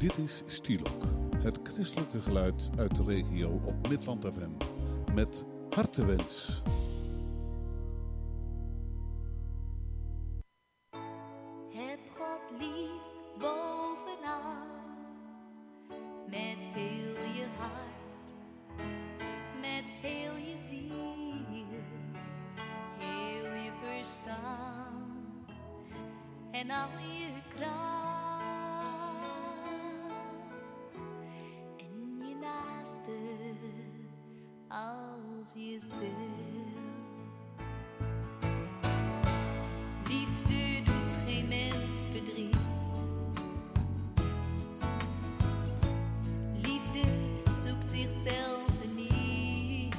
Dit is Stielok, het christelijke geluid uit de regio op Midland FM. Met hartewens. Heb God lief bovenal, met heel je hart, met heel je ziel, heel je verstand en al je kracht. En je naaste als jezelf. Liefde doet geen mens verdriet. Liefde zoekt zichzelf niet.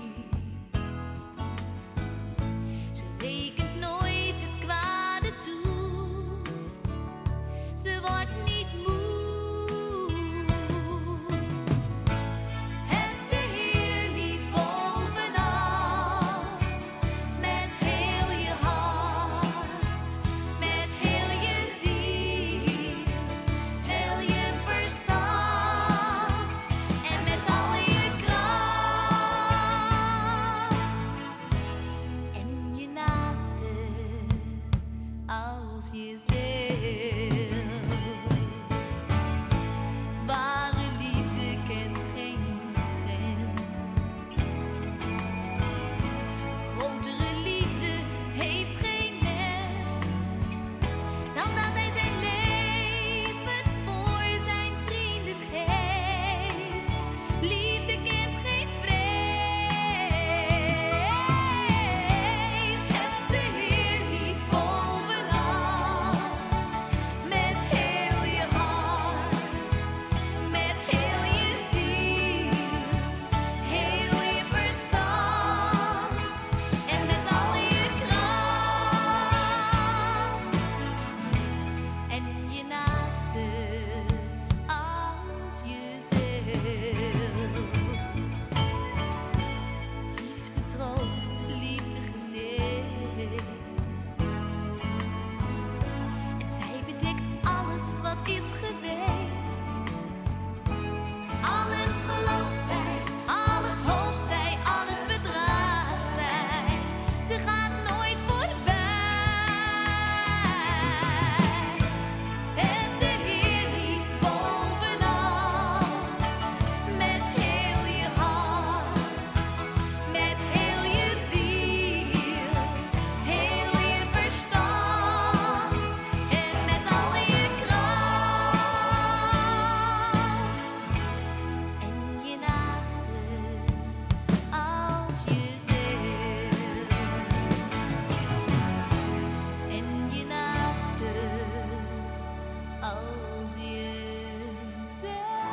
Ze rekent nooit het kwade toe. Ze wordt niet moe. Heb de Heer lief bovenal, met heel je hart, met heel je ziel, heel je verstand en met al je kracht. En je naaste als jezelf. Ware liefde kent geen grens. Grotere liefde heeft geen mens dan dat hij zijn leven voor zijn vrienden geeft. Liefde kent geen vrees. Heb de Heer lief bovenal, met heel je hart, met heel je ziel, heel je verstand en met al je kracht. En je naaste als jezelf. Liefde troost, liefde geneest. En zij bedekt alles wat is geweest. Alles gelooft zij, alles hoopt zij, alles verdraagt zij. Ze gaat nooit voorbij. Heb de Heer lief bovenal, met heel je hart, met heel je ziel, heel je verstand en met al je kracht. En je naaste als jezelf. En je naaste als jezelf.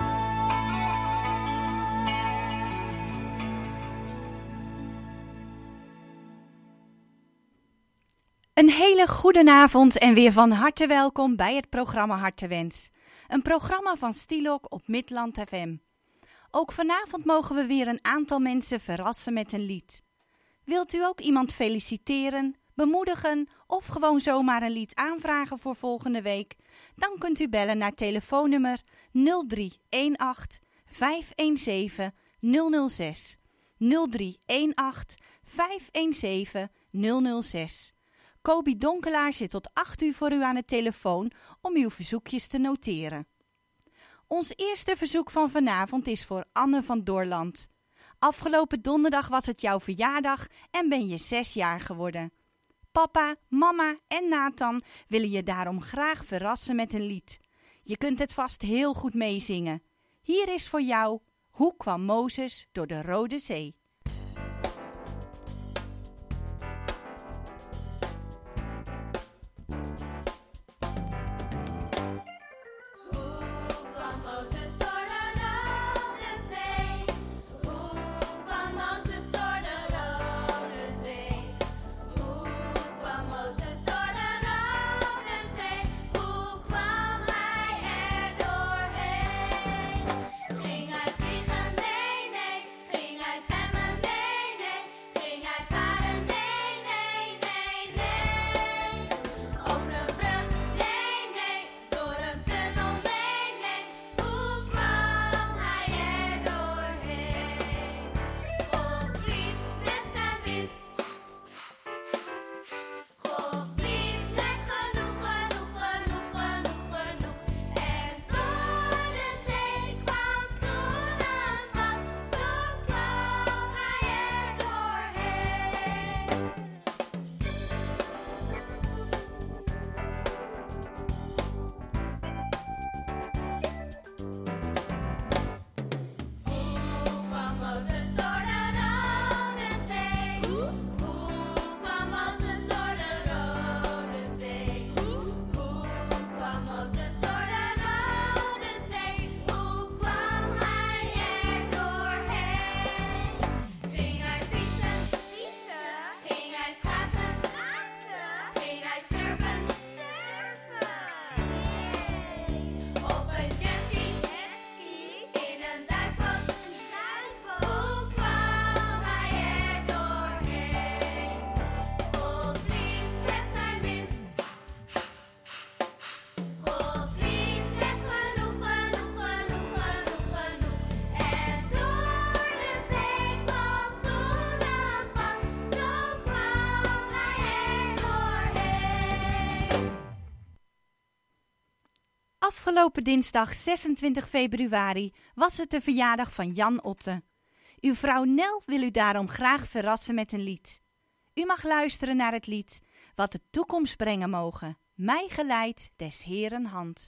Een hele goede avond en weer van harte welkom bij het programma Hartewens. Een programma van Stielok op Midland FM. Ook vanavond mogen we weer een aantal mensen verrassen met een lied. Wilt u ook iemand feliciteren, bemoedigen of gewoon zomaar een lied aanvragen voor volgende week? Dan kunt u bellen naar telefoonnummer 0318 517 006. 0318 517 006. Kobi Donkelaar zit tot 8 uur voor u aan de telefoon om uw verzoekjes te noteren. Ons eerste verzoek van vanavond is voor Anne van Doorland. Afgelopen donderdag was het jouw verjaardag en ben je 6 jaar geworden. Papa, mama en Nathan willen je daarom graag verrassen met een lied. Je kunt het vast heel goed meezingen. Hier is voor jou Hoe kwam Mozes door de Rode Zee? Ging hij vliegen? Nee, nee. Ging hij zwemmen? Afgelopen dinsdag 26 februari was het de verjaardag van Jan Otte. Uw vrouw Nel wil u daarom graag verrassen met een lied. U mag luisteren naar het lied Wat de toekomst brengen mogen. Mij geleid des Heeren hand.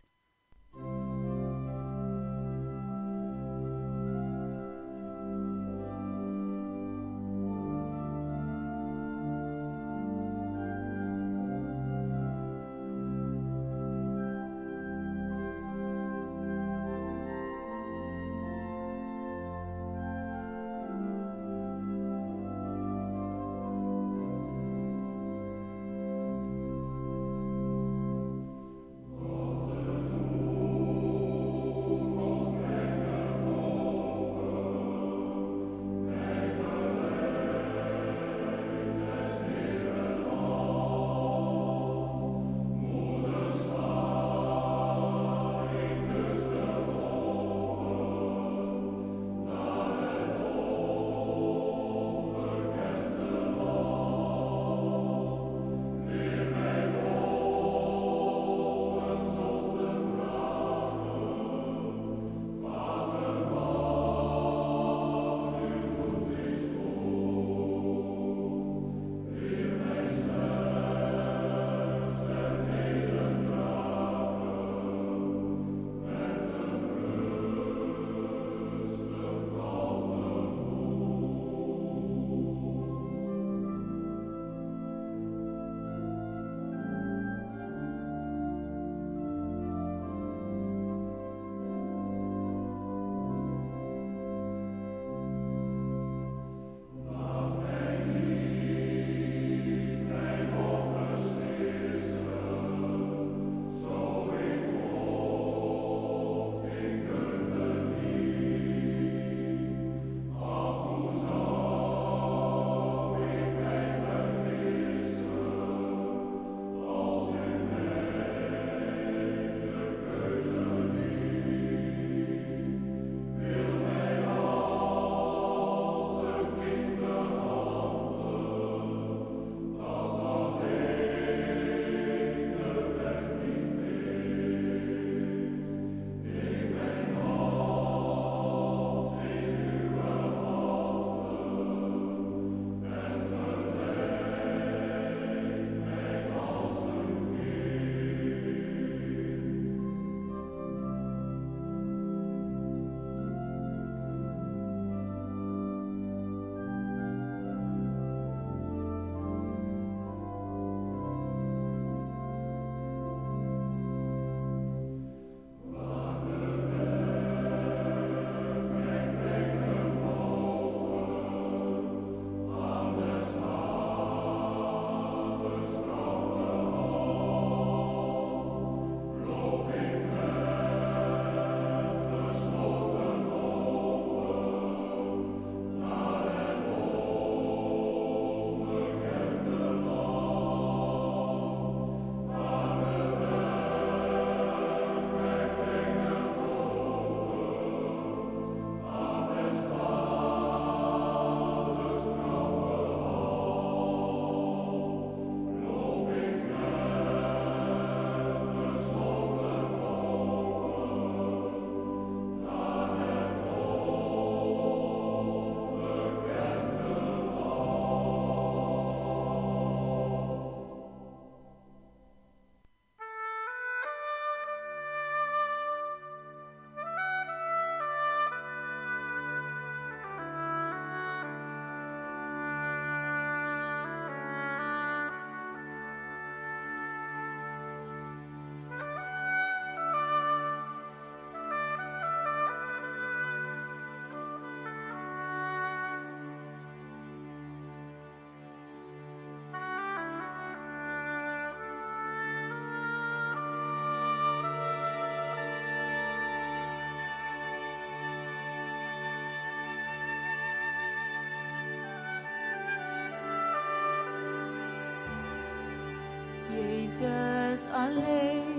Jezus alleen,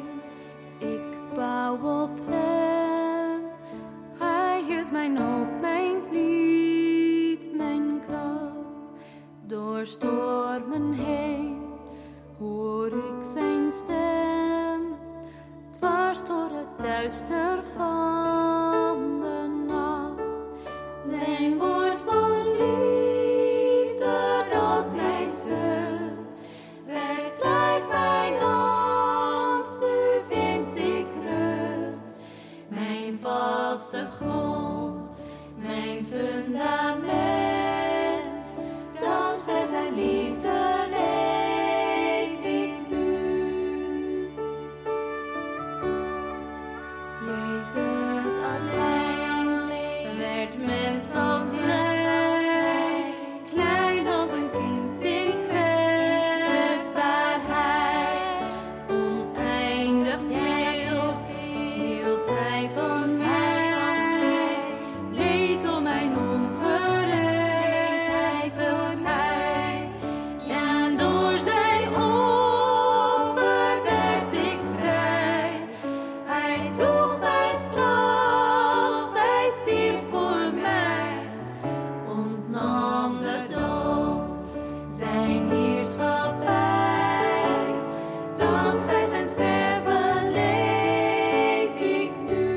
ik bouw op Hem. Hij is mijn hoop, mijn lied, mijn kracht. Door stormen heen hoor ik zijn stem, dwars door door het duister van de nacht. Zijn woord van liefde dat mij zust, verdrijft mijn angst, nu vind ik rust. Mijn vaste grond, mijn fundament, dankzij zijn liefde leef ik nu. Jezus alleen werd mens als mij, klein als een kind in kwetsbaarheid. Oneindig veel hield hij van mij, leed om mijn ongereedheid vermijd. Ja, door zijn offer werd ik vrij. Hij droeg mijn straf, hij stierf voor mij, ontnam de dood zijn heerschappij. Dankzij zijn sterven leef ik nu.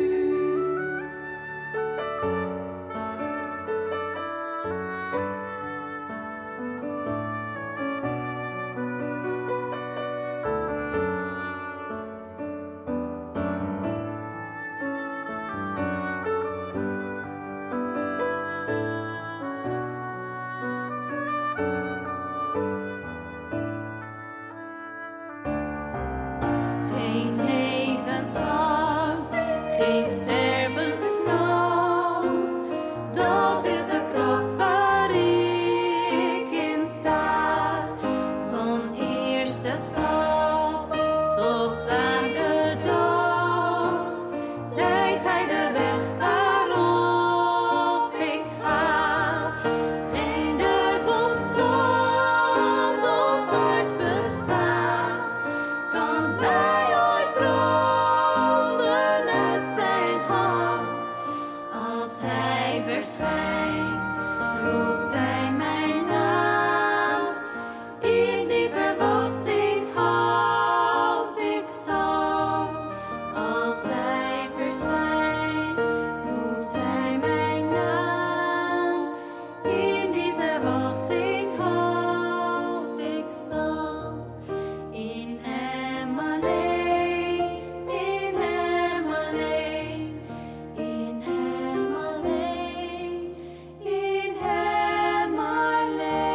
Geen levensangst, geen stervensnood, dat is de kracht waar ik in sta. Van eerste stap tot aan de dood, leidt hij de weg waarop ik ga. Geen duivelsplan of vers bestaan kan mij ooit roven uit zijn hand. Als hij verschijnt, roept hij mijn naam. In die verwachting houd ik stand. Als hij verschijnt, roept hij mijn naam. In die verwachting houd ik stand. In hem alleen, in hem alleen, in hem alleen, in hem alleen.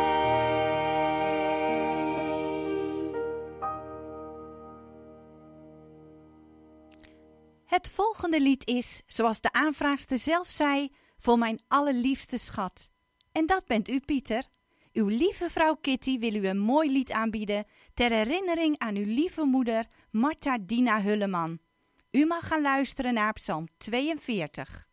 Het volgende lied is, zoals de aanvraagster zelf zei, voor mijn allerliefste schat. En dat bent u, Pieter. Uw lieve vrouw Kitty wil u een mooi lied aanbieden ter herinnering aan uw lieve moeder Martha Dina Hulleman. U mag gaan luisteren naar Psalm 42.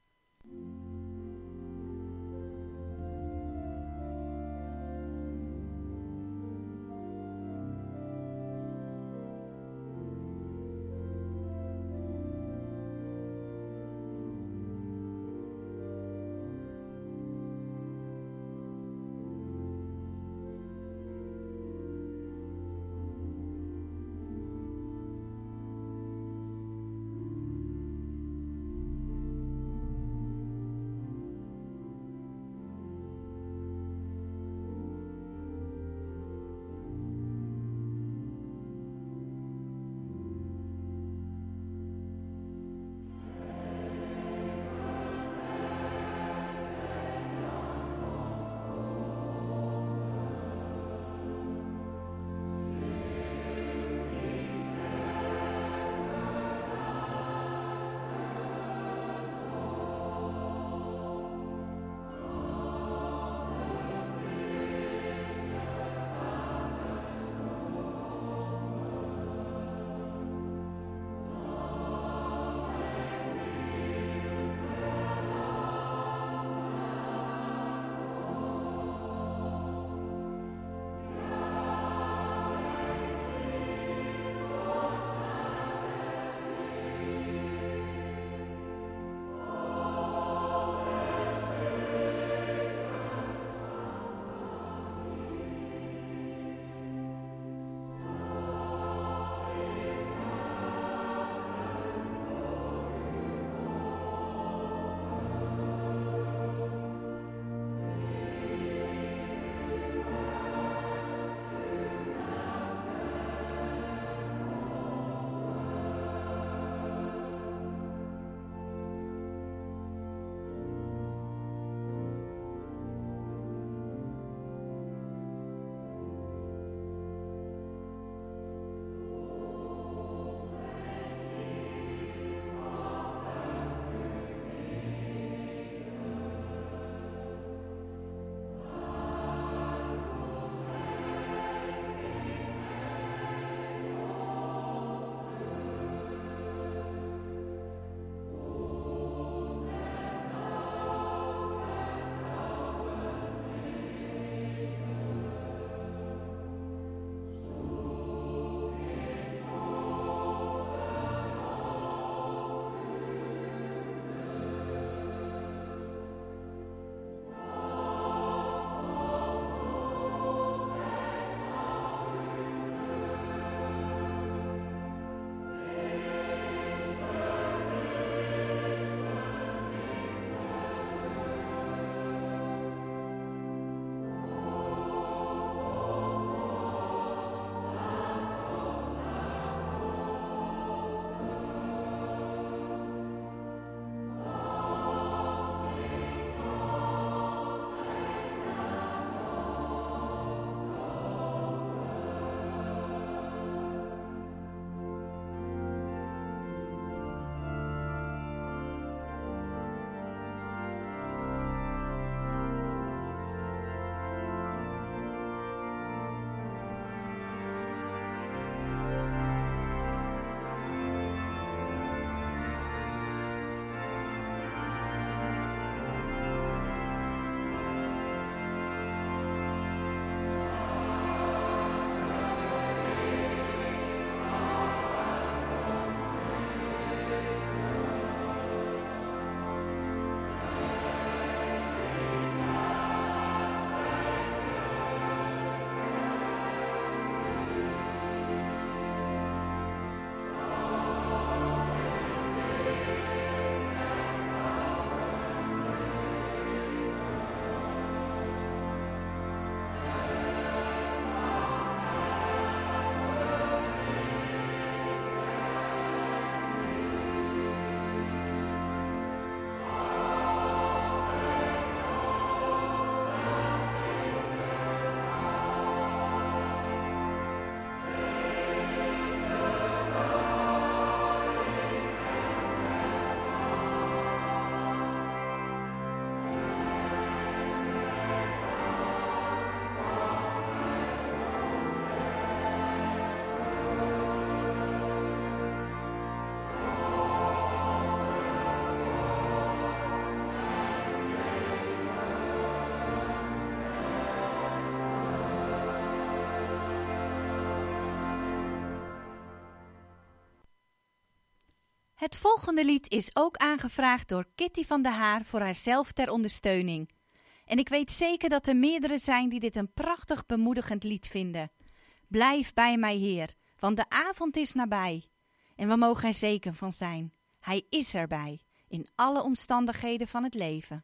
Het volgende lied is ook aangevraagd door Kitty van der Haar voor haarzelf ter ondersteuning. En ik weet zeker dat er meerdere zijn die dit een prachtig bemoedigend lied vinden. Blijf bij mij, Heer, want de avond is nabij. En we mogen er zeker van zijn. Hij is erbij, in alle omstandigheden van het leven.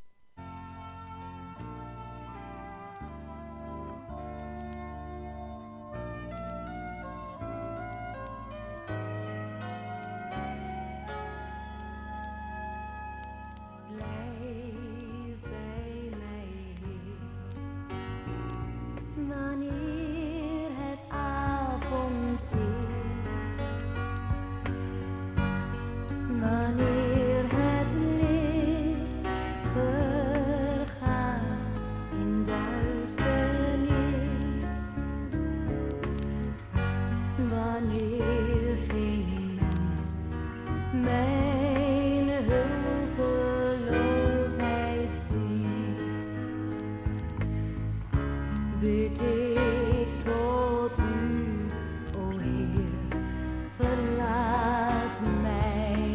Wanneer het licht vergaat in duisternis, wanneer geen mens mijn hulpeloosheid ziet, bid ik tot u, o Heer, verlaat mij.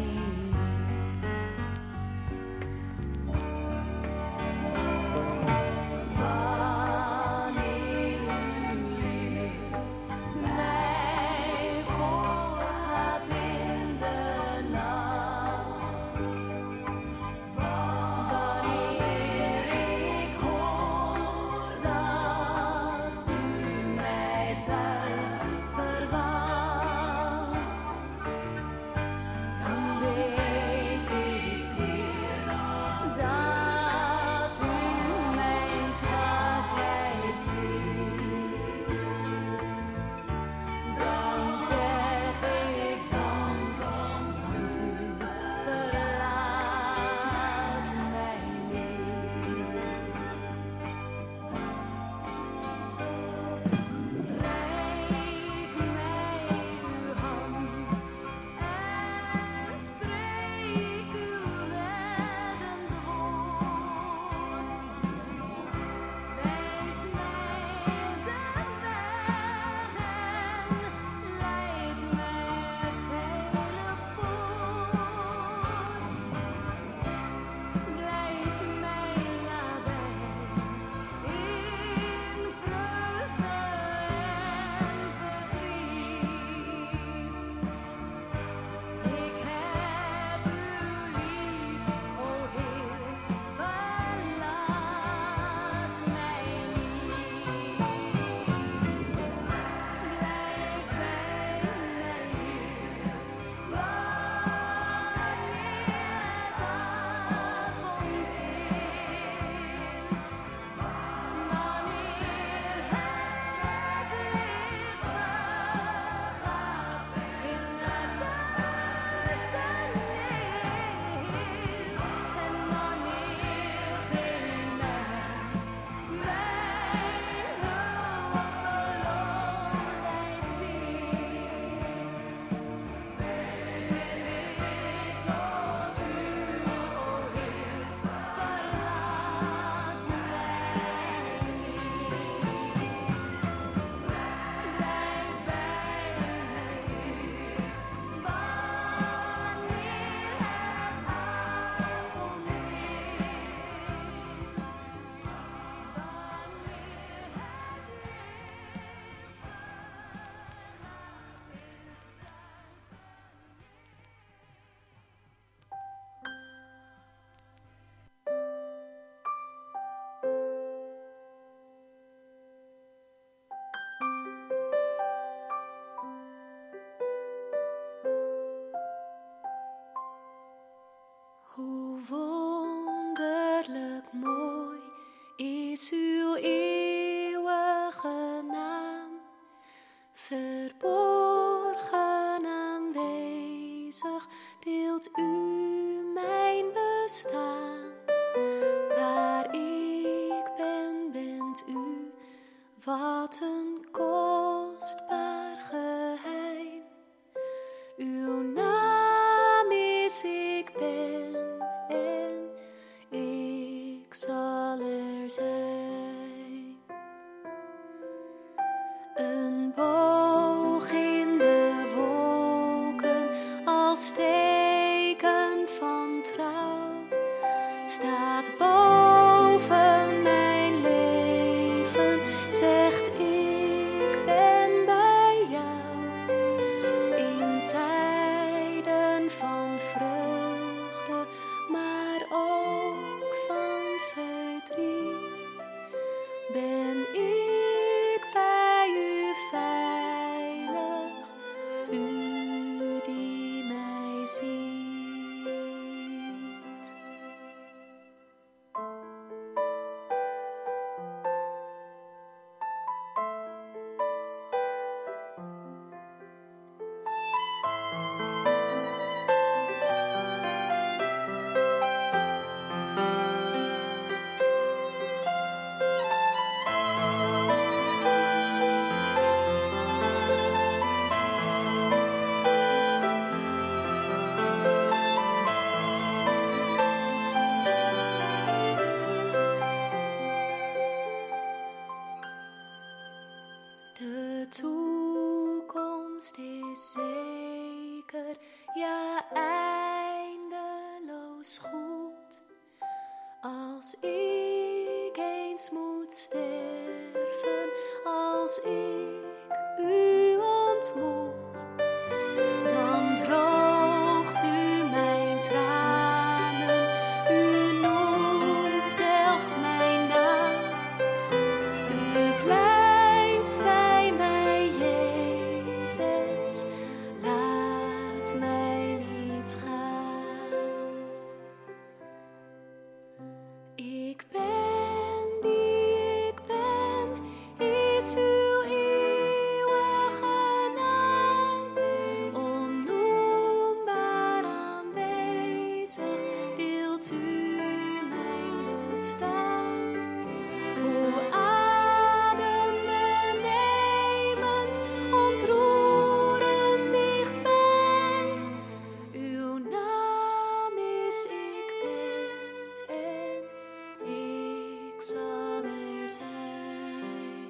Hoe wonderlijk mooi is uw eeuwige naam, verborgen aanwezig deelt u mijn bestaan. Waar ik ben, bent u, wat een kostbaar geheim. Uw naam is ik ben en ik zal er zijn. Een boog in de wolken als ster. staat boven mijn leven, zegt ik ben bij jou. In tijden van vreugde, maar ook van verdriet, ben ik bij u veilig, u die mij ziet. De toekomst is zeker, ja eindeloos goed. Als ik eens moet sterven, als ik u ontmoet, dan droogt u mijn tranen, u noemt zelfs mijn naam. U blijft bij mij, Jezus, laat mij niet gaan. Ik ben die ik ben, is uw eeuwige naam. Onnoembaar aanwezig, deelt u mijn bestaan. O adembenemend, ontroerend dichtbij. Uw naam is ik ben en ik zal er zijn.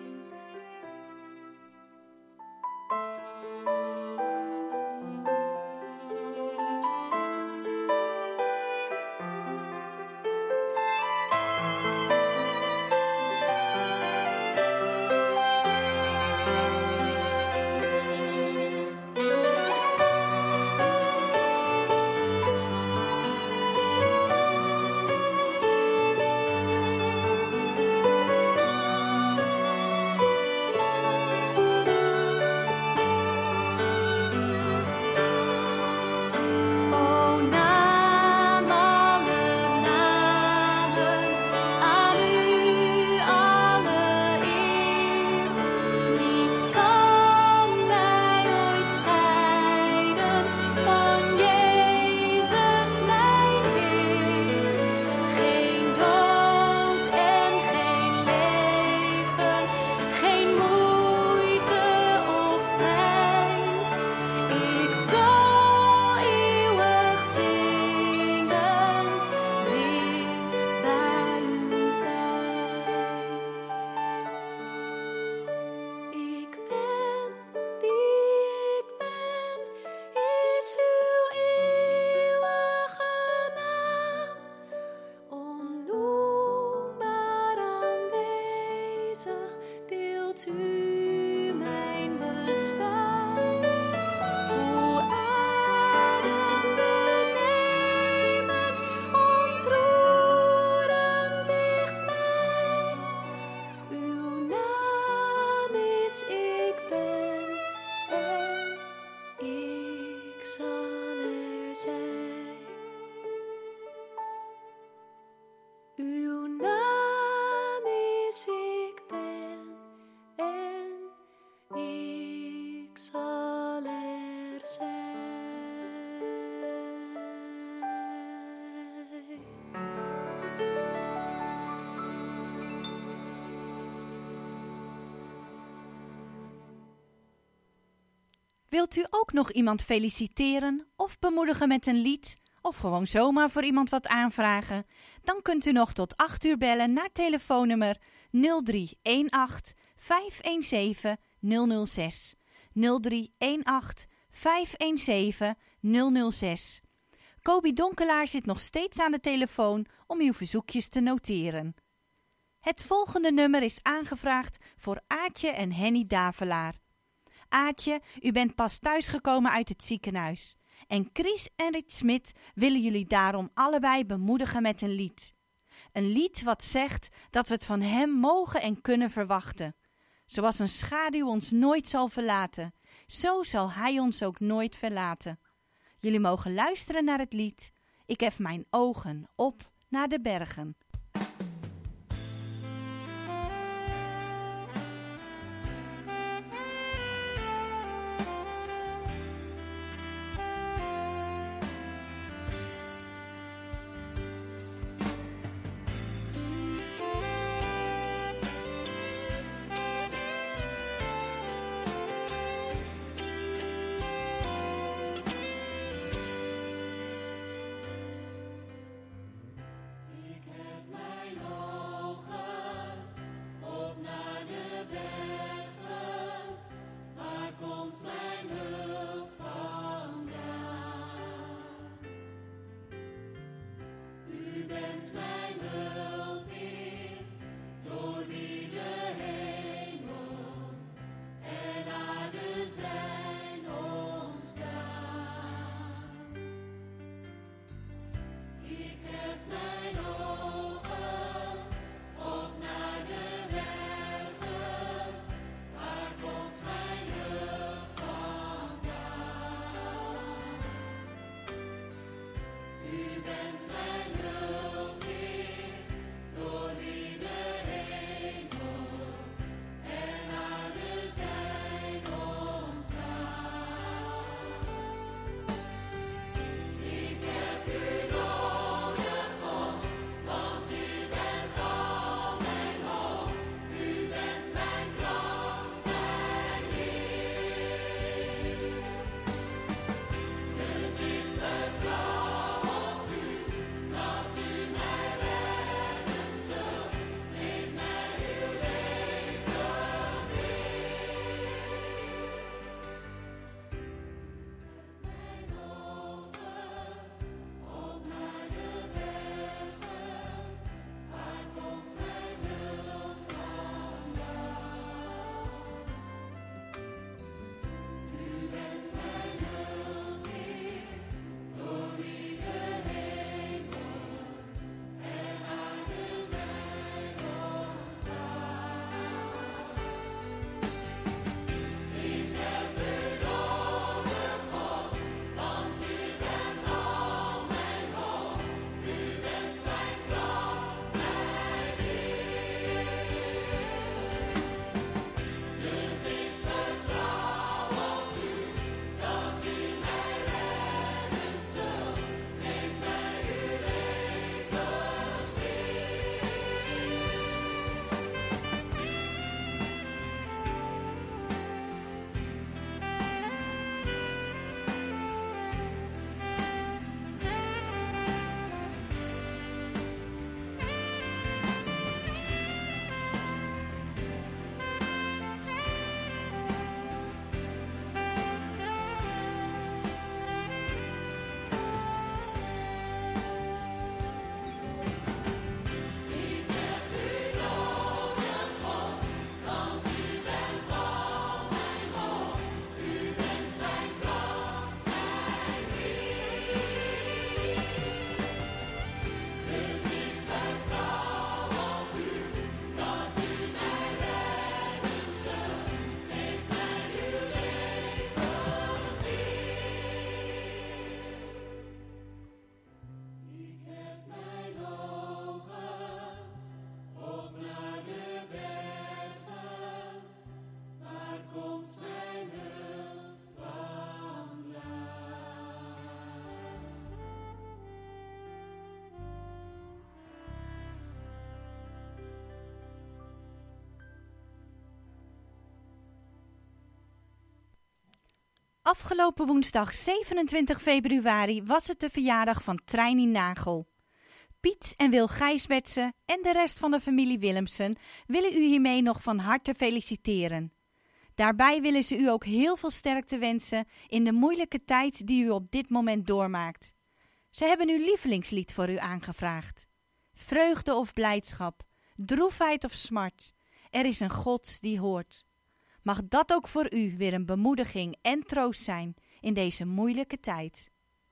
O naam alle namen, aan u alle eer. Niets kan mij ooit scheiden van Jezus mijn Heer. Geen dood en geen leven, geen moeite of pijn. Ik zal eeuwig zingen, dicht bij u zijn. Ik ben die ik ben, is uw eeuwige naam. Onnoembaar aanwezig, deelt u mijn bestaan. O adembenemend, ontroerend dichtbij. Uw naam is ik ben en ik zal er zijn. Uw naam is ik ben en ik zal er zijn. Wilt u ook nog iemand feliciteren of bemoedigen met een lied? Of gewoon zomaar voor iemand wat aanvragen? Dan kunt u nog tot 8 uur bellen naar telefoonnummer 0318 517 006. 0318 517 006. Kobi Donkelaar zit nog steeds aan de telefoon om uw verzoekjes te noteren. Het volgende nummer is aangevraagd voor Aartje en Henny Davelaar. Aartje, u bent pas thuisgekomen uit het ziekenhuis. En Chris en Rit Smit willen jullie daarom allebei bemoedigen met een lied. Een lied wat zegt dat we het van hem mogen en kunnen verwachten. Zoals een schaduw ons nooit zal verlaten, zo zal hij ons ook nooit verlaten. Jullie mogen luisteren naar het lied. Ik hef mijn ogen op naar de bergen. Afgelopen woensdag 27 februari was het de verjaardag van Treini Nagel. Piet en Wil Gijsbertsen en de rest van de familie Willemsen willen u hiermee nog van harte feliciteren. Daarbij willen ze u ook heel veel sterkte wensen in de moeilijke tijd die u op dit moment doormaakt. Ze hebben uw lievelingslied voor u aangevraagd. Vreugde of blijdschap, droefheid of smart, er is een God die hoort. Mag dat ook voor u weer een bemoediging en troost zijn in deze moeilijke tijd.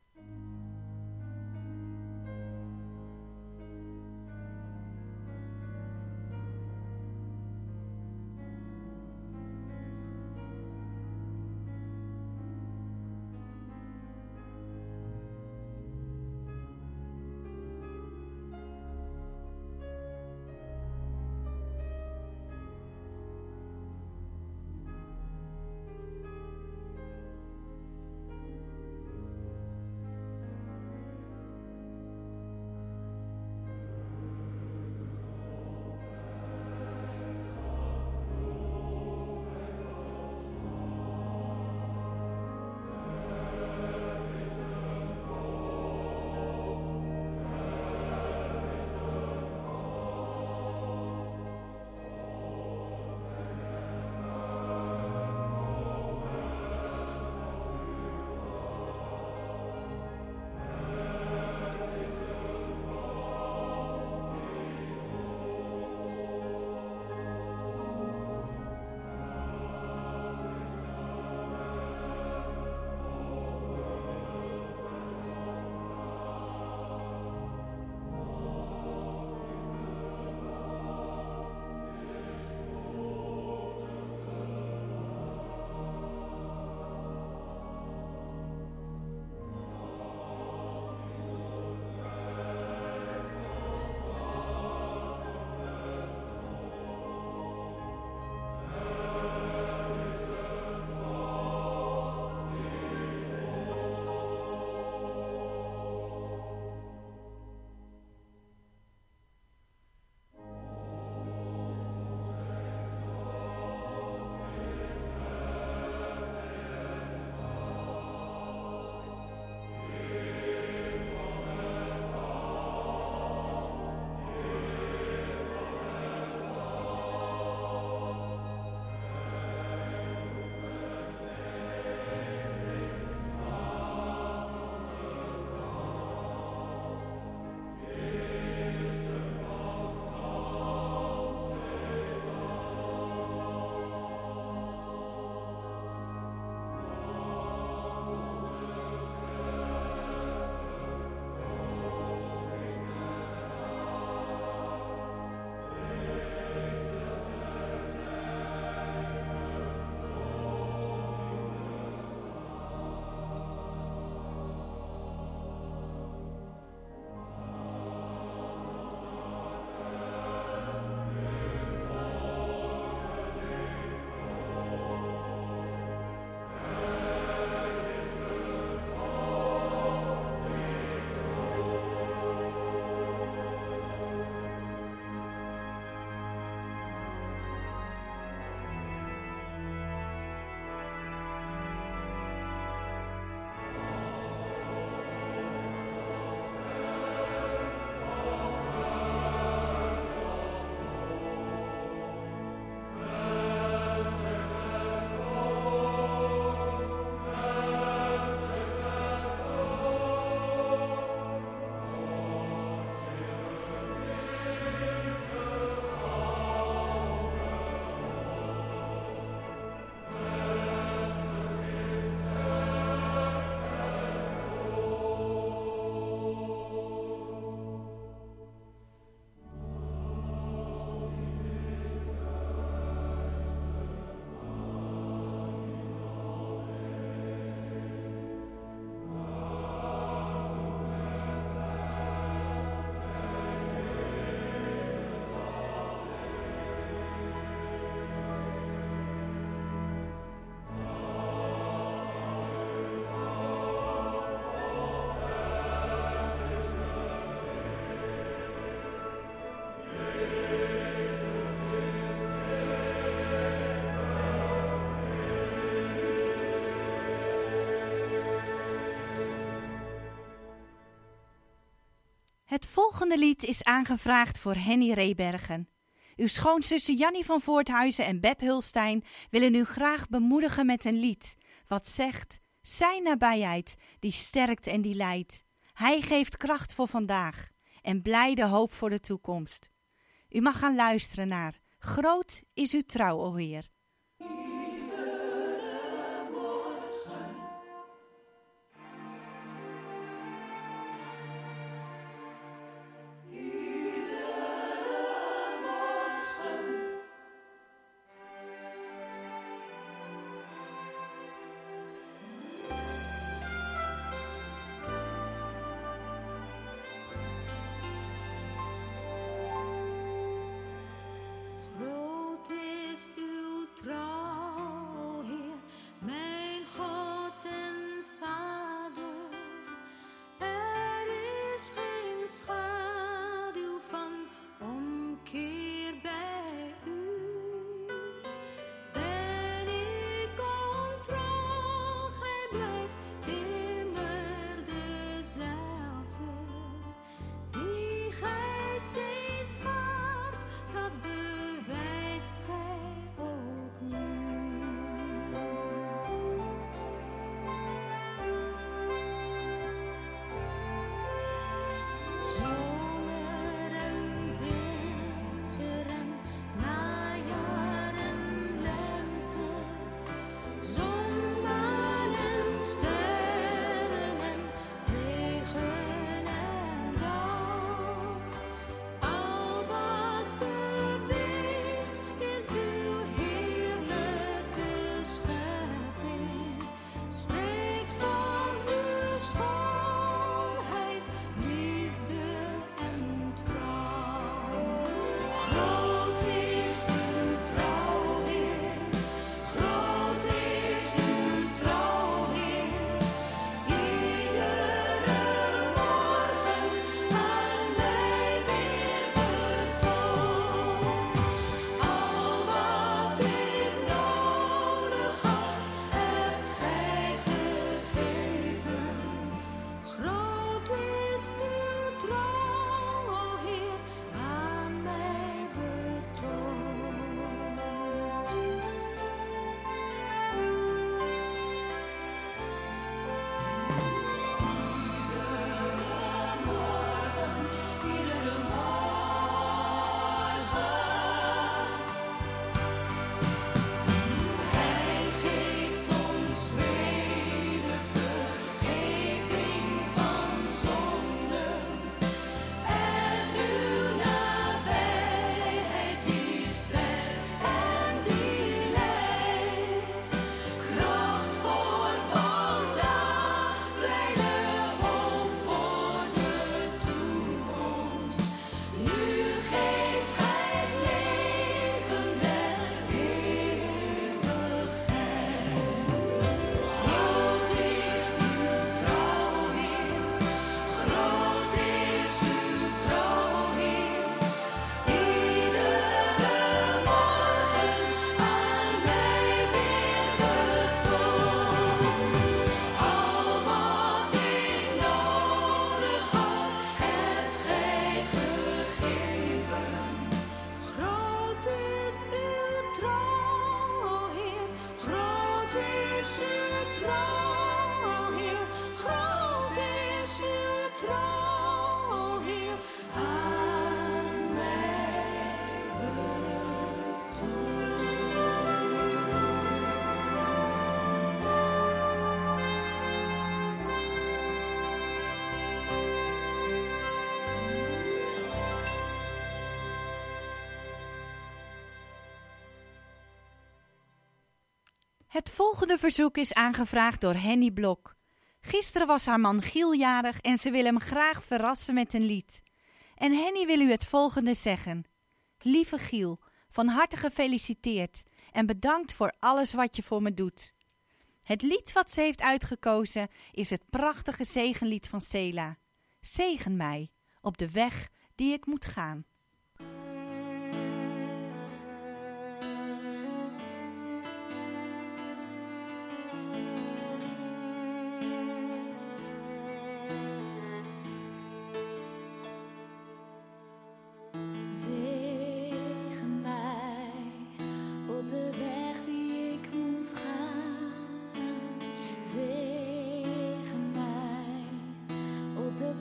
Het volgende lied is aangevraagd voor Henny Rebergen. Uw schoonzussen Jannie van Voorthuizen en Beb Hulstein willen u graag bemoedigen met een lied, wat zegt: zijn nabijheid, die sterkt en die leidt. Hij geeft kracht voor vandaag en blijde hoop voor de toekomst. U mag gaan luisteren naar Groot is uw trouw, o Heer. Groot is uw trouw, Heer, mijn God en Vader. Er is geen schaduw van omkeer bij u. Ben ik ontrouw, gij blijft immer dezelfde. Die gij steeds waart, dat bewijst gij ook nu. Zomer en winter en najaar en lente, zon, maan en sterren en regen en dauw. Al wat beweegt in uw heerlijke schepping, spreekt van uw schoonheid, liefde en trouw. Groot is uw trouw, Heer. Groot is uw trouw, Heer. Iedere morgen aan mij weer betoond. Al wat ik nodig had, hebt gij gegeven. Groot is uw trouw, o Heer, aan mij betoond. Iedere morgen, gij geeft ons vrede, vergeving van zonden en uw nabijheid die sterkt en die leidt. Kracht voor vandaag, blijde hoop voor de toekomst. Nu geeft gij het leven der eeuwigheid. Groot is uw trouw, Heer. Groot is uw trouw, Heer. Iedere morgen aan mij weer betoond. Al wat ik nodig had, hebt gij gegeven. Groot is uw trouw, o Heer. Groot is uw trouw, o Heer. Groot is uw trouw, o Heer, aan mij betoond. Het volgende verzoek is aangevraagd door Henny Blok. Gisteren was haar man Giel jarig en ze wil hem graag verrassen met een lied. En Henny wil u het volgende zeggen. Lieve Giel, van harte gefeliciteerd en bedankt voor alles wat je voor me doet. Het lied wat ze heeft uitgekozen is het prachtige zegenlied van Sela. Zegen mij op de weg die ik moet gaan. Zegen mij op de weg die ik moet gaan. Zegen mij op de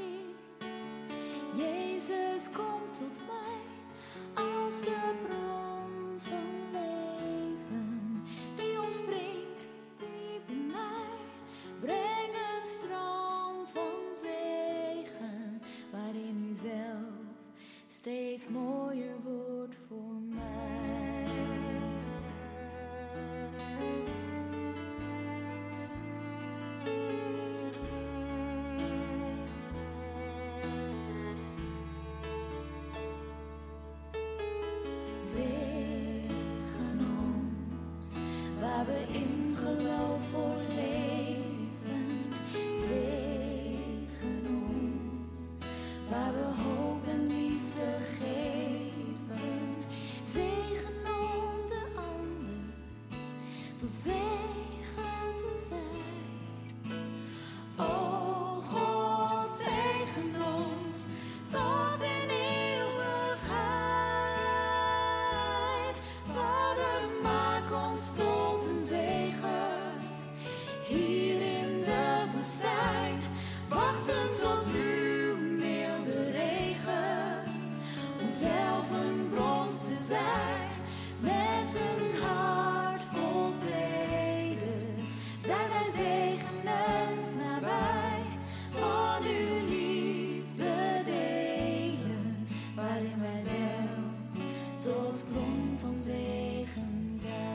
schiet. Jezus, kom tot mij als de bron van leven die ontspringt diep in mij. Breng een stroom van zegen waarin u zelf steeds mooier wordt voor mij. Zegen ons waar we in geloof voor leven. Zegen ons waar we hoop en liefde geven. Zegen om de ander tot zegen te zijn. O God, zegen ons tot in eeuwigheid. Vader, maak ons tot een zegen hier in de woestijn. Wachtend op uw milde regen, om zelf een bron te zijn. Met een hart vol vrede zijn wij zegenend nabij. Van uw liefde delend, waarin wij zelf tot bron van zegen zijn.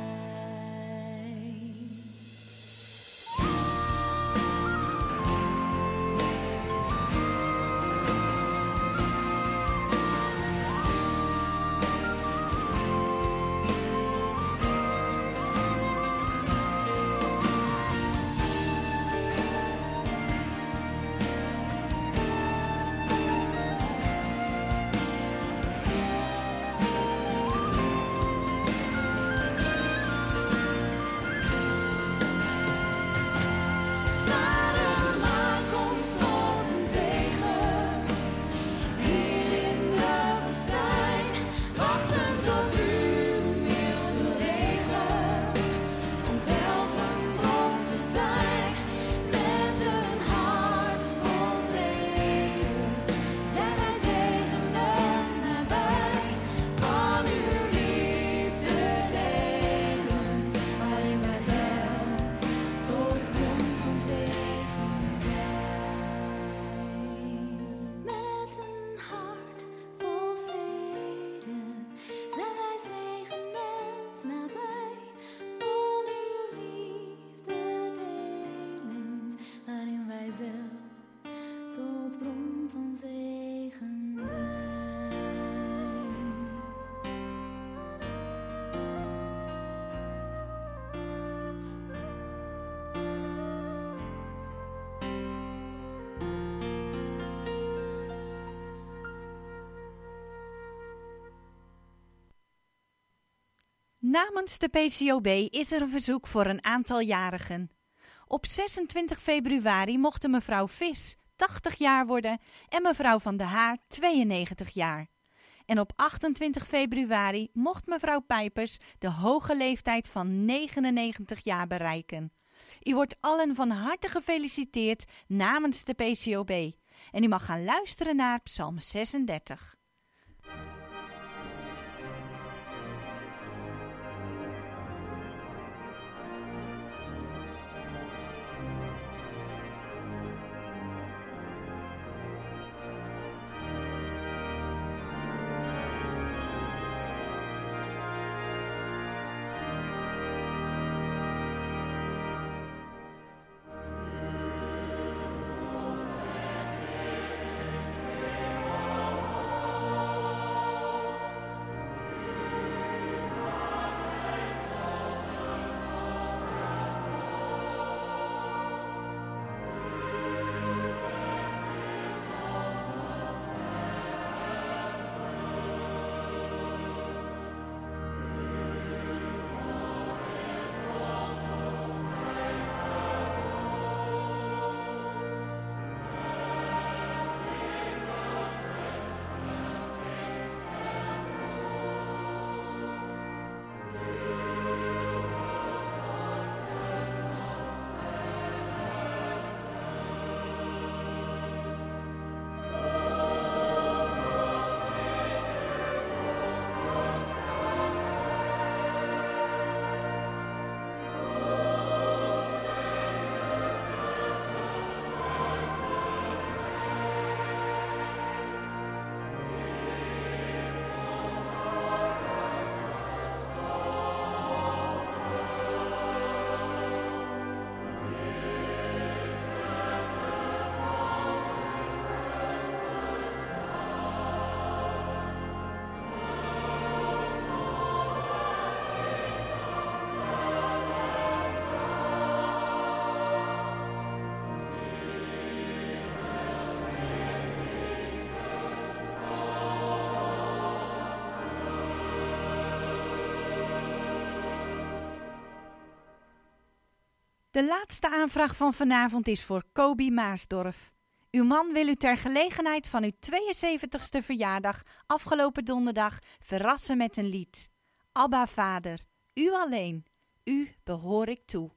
Vader, maak ons tot een zegen hier in de woestijn. Wachtend op uw milde regen, om zelf een bron te zijn. Met een hart vol vrede zijn wij zegenend nabij. Van uw liefde delend, waarin wij zelf tot bron van zegen zijn. Met een hart vol vrede zijn wij zegenend nabij. Van uw liefde delend, waarin wij zelf tot bron van zegen zijn. Namens de PCOB is er een verzoek voor een aantal jarigen. Op 26 februari mochten mevrouw Vis 80 jaar worden en mevrouw Van der Haar 92 jaar. En op 28 februari mocht mevrouw Pijpers de hoge leeftijd van 99 jaar bereiken. U wordt allen van harte gefeliciteerd namens de PCOB. En u mag gaan luisteren naar Psalm 36. O De laatste aanvraag van vanavond is voor Kobi Maasdorf. Uw man wil u ter gelegenheid van uw 72e verjaardag afgelopen donderdag verrassen met een lied. Abba Vader, u alleen, u behoor ik toe.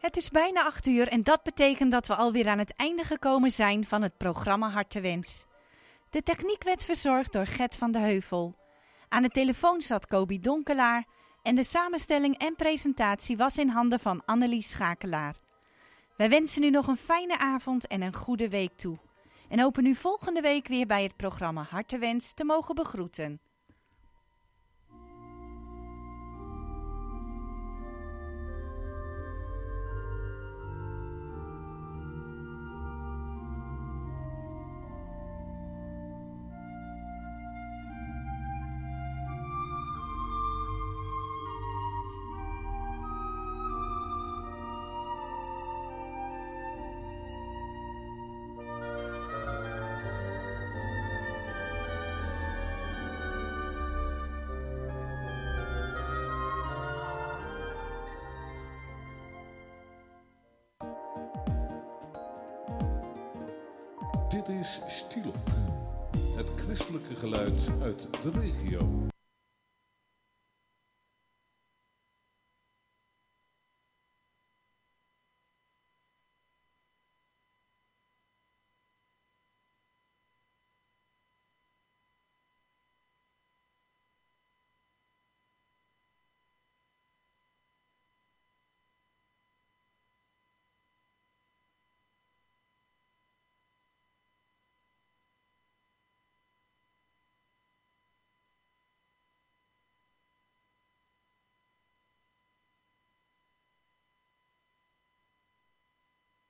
Het is bijna 8 uur en dat betekent dat we alweer aan het einde gekomen zijn van het programma Hartewens. De techniek werd verzorgd door Gert van de Heuvel. Aan de telefoon zat Kobi Donkelaar en de samenstelling en presentatie was in handen van Annelies Schakelaar. Wij wensen u nog een fijne avond en een goede week toe. En hopen u volgende week weer bij het programma Hartewens te mogen begroeten. Dit is Stielok, het christelijke geluid uit de regio.